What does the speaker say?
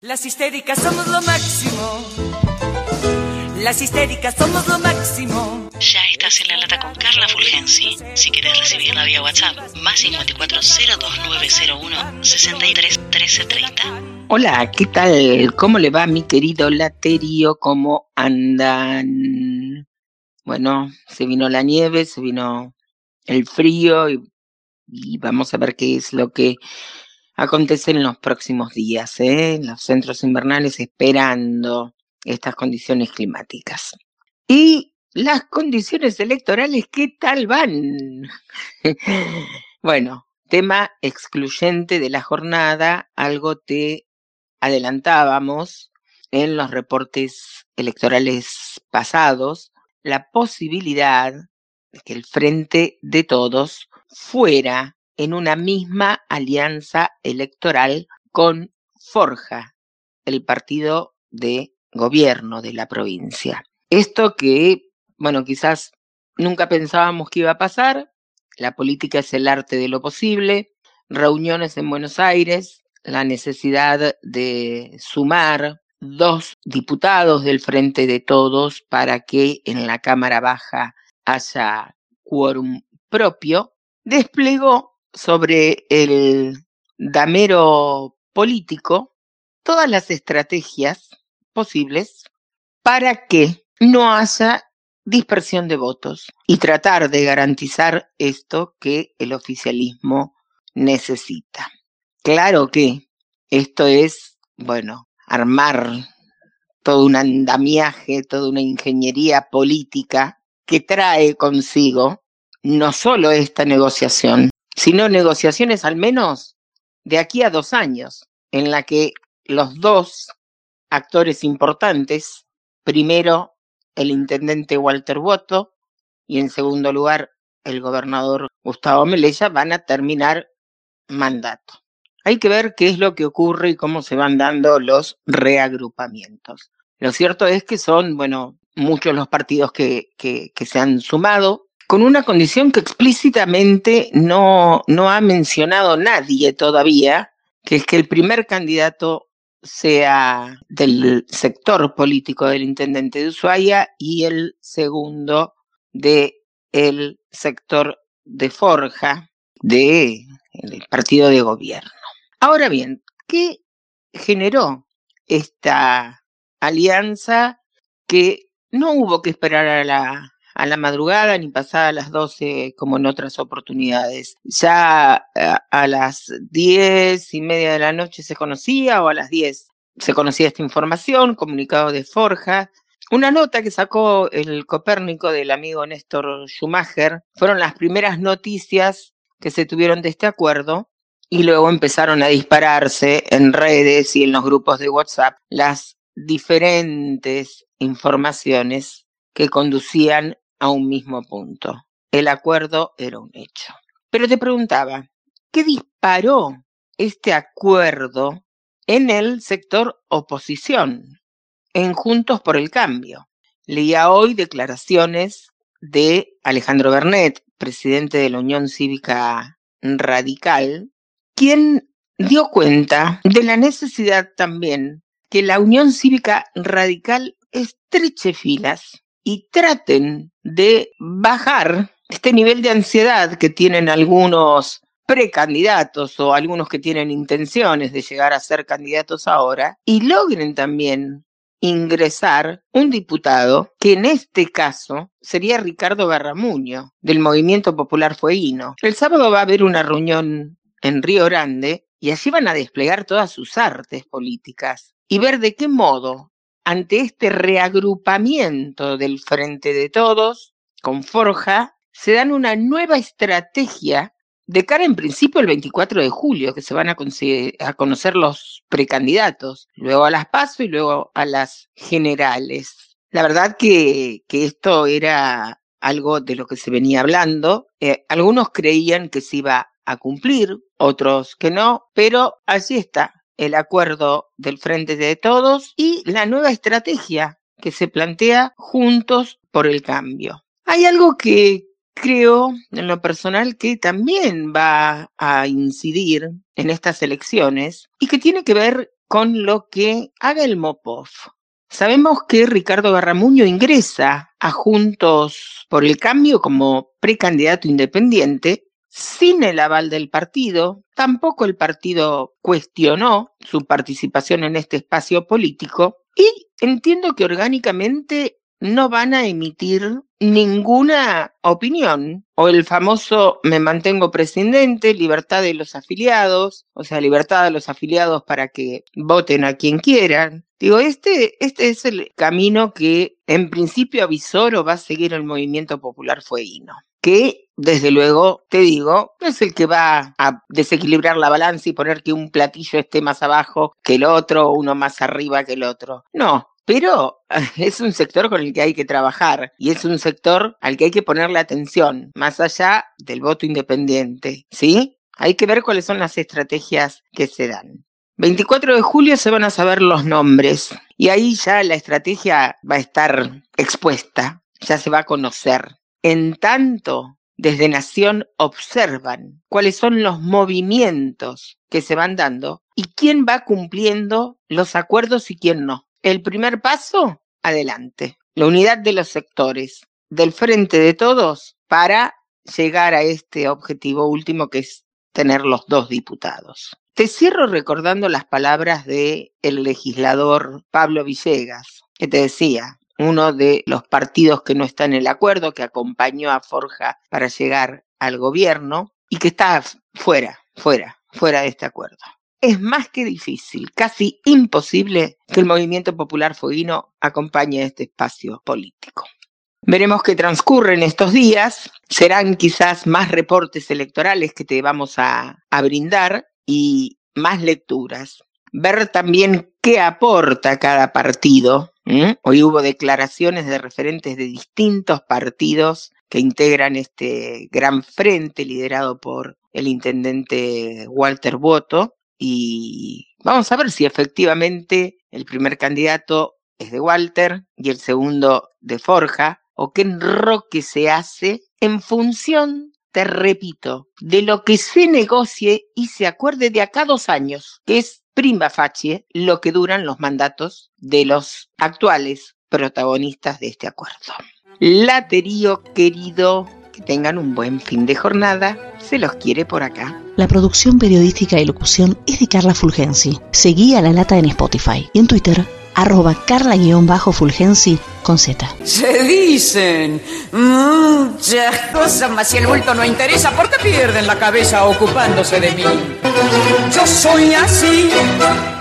Las histéricas somos lo máximo. Las histéricas somos lo máximo. Ya estás en La Lata con Carla Fulgenzi. Si querés recibirla vía WhatsApp, más 54 02901 63 13 30. Hola, ¿qué tal? ¿Cómo le va, mi querido laterío? ¿Cómo andan? Bueno, se vino la nieve, se vino el frío y vamos a ver qué es lo que acontece en los próximos días, en los centros invernales esperando estas condiciones climáticas. Y las condiciones electorales, ¿qué tal van? Bueno, tema excluyente de la jornada, algo te adelantábamos en los reportes electorales pasados, la posibilidad de que el Frente de Todos fuera en una misma alianza electoral con Forja, el partido de gobierno de la provincia. Esto que, bueno, quizás nunca pensábamos que iba a pasar. La política es el arte de lo posible. Reuniones en Buenos Aires, la necesidad de sumar 2 diputados del Frente de Todos para que en la Cámara Baja haya quórum propio, desplegó sobre el damero político todas las estrategias posibles para que no haya dispersión de votos y tratar de garantizar esto que el oficialismo necesita. Claro que esto es, bueno, armar todo un andamiaje, toda una ingeniería política que trae consigo no solo esta negociación, sino negociaciones al menos de aquí a 2 años, en la que los 2 actores importantes, primero el intendente Walter Boto y en segundo lugar el gobernador Gustavo Melella, van a terminar mandato. Hay que ver qué es lo que ocurre y cómo se van dando los reagrupamientos. Lo cierto es que son, bueno, muchos los partidos que se han sumado, con una condición que explícitamente no ha mencionado nadie todavía, que es que el primer candidato sea del sector político del intendente de Ushuaia y el segundo del sector de Forja del partido de gobierno. Ahora bien, ¿qué generó esta alianza que no hubo que esperar a la madrugada ni pasada las 12 como en otras oportunidades? Ya a las 10:30 de la noche se conocía, o a las 10 se conocía esta información, comunicado de Forja. Una nota que sacó el Copérnico del amigo Néstor Schumacher, fueron las primeras noticias que se tuvieron de este acuerdo, y luego empezaron a dispararse en redes y en los grupos de WhatsApp las diferentes informaciones que conducían a un mismo punto. El acuerdo era un hecho. Pero te preguntaba, ¿qué disparó este acuerdo en el sector oposición, en Juntos por el Cambio? Leía hoy declaraciones de Alejandro Bernet, presidente de la Unión Cívica Radical, quien dio cuenta de la necesidad también que la Unión Cívica Radical estreche filas y traten de bajar este nivel de ansiedad que tienen algunos precandidatos o algunos que tienen intenciones de llegar a ser candidatos ahora, y logren también ingresar un diputado que en este caso sería Ricardo Garramuño, del Movimiento Popular Fueguino. El sábado va a haber una reunión en Río Grande y allí van a desplegar todas sus artes políticas y ver de qué modo, ante este reagrupamiento del Frente de Todos con Forja, se dan una nueva estrategia de cara en principio el 24 de julio, que se van a conocer los precandidatos, luego a las PASO y luego a las generales. La verdad que esto era algo de lo que se venía hablando. Algunos creían que se iba a cumplir, otros que no, pero allí está el acuerdo del Frente de Todos y la nueva estrategia que se plantea Juntos por el Cambio. Hay algo que creo, en lo personal, que también va a incidir en estas elecciones y que tiene que ver con lo que haga el MOPOF. Sabemos que Ricardo Garramuño ingresa a Juntos por el Cambio como precandidato independiente, sin el aval del partido. Tampoco el partido cuestionó su participación en este espacio político y entiendo que orgánicamente no van a emitir ninguna opinión, o el famoso me mantengo presidente, libertad de los afiliados, o sea, libertad de los afiliados para que voten a quien quieran. Digo, este es el camino que en principio avisoro va a seguir el movimiento popular fueguino, que desde luego, te digo, no es el que va a desequilibrar la balanza y poner que un platillo esté más abajo que el otro, o uno más arriba que el otro. No. Pero es un sector con el que hay que trabajar y es un sector al que hay que ponerle atención, más allá del voto independiente, ¿sí? Hay que ver cuáles son las estrategias que se dan. 24 de julio se van a saber los nombres y ahí ya la estrategia va a estar expuesta, ya se va a conocer. En tanto, desde Nación observan cuáles son los movimientos que se van dando y quién va cumpliendo los acuerdos y quién no. El primer paso, adelante. La unidad de los sectores, del frente de todos, para llegar a este objetivo último que es tener los 2 diputados. Te cierro recordando las palabras del legislador Pablo Villegas, que te decía, uno de los partidos que no está en el acuerdo, que acompañó a Forja para llegar al gobierno y que está fuera de este acuerdo. Es más que difícil, casi imposible, que el movimiento popular fueguino acompañe este espacio político. Veremos qué transcurre en estos días. Serán quizás más reportes electorales que te vamos a brindar y más lecturas. Ver también qué aporta cada partido. Hoy hubo declaraciones de referentes de distintos partidos que integran este gran frente liderado por el intendente Walter Boto. Y vamos a ver si efectivamente el primer candidato es de Walter y el segundo de Forja, o qué enroque se hace en función, te repito, de lo que se negocie y se acuerde de acá 2 años, que es prima facie lo que duran los mandatos de los actuales protagonistas de este acuerdo. Laterío querido, que tengan un buen fin de jornada, se los quiere por acá. La producción periodística y locución es de Carla Fulgensi. Seguí a La Lata en Spotify y en Twitter, @Carla_Fulgensi con Z. Se dicen muchas cosas, mas si el bulto no interesa, ¿por qué pierden la cabeza ocupándose de mí? Yo soy así.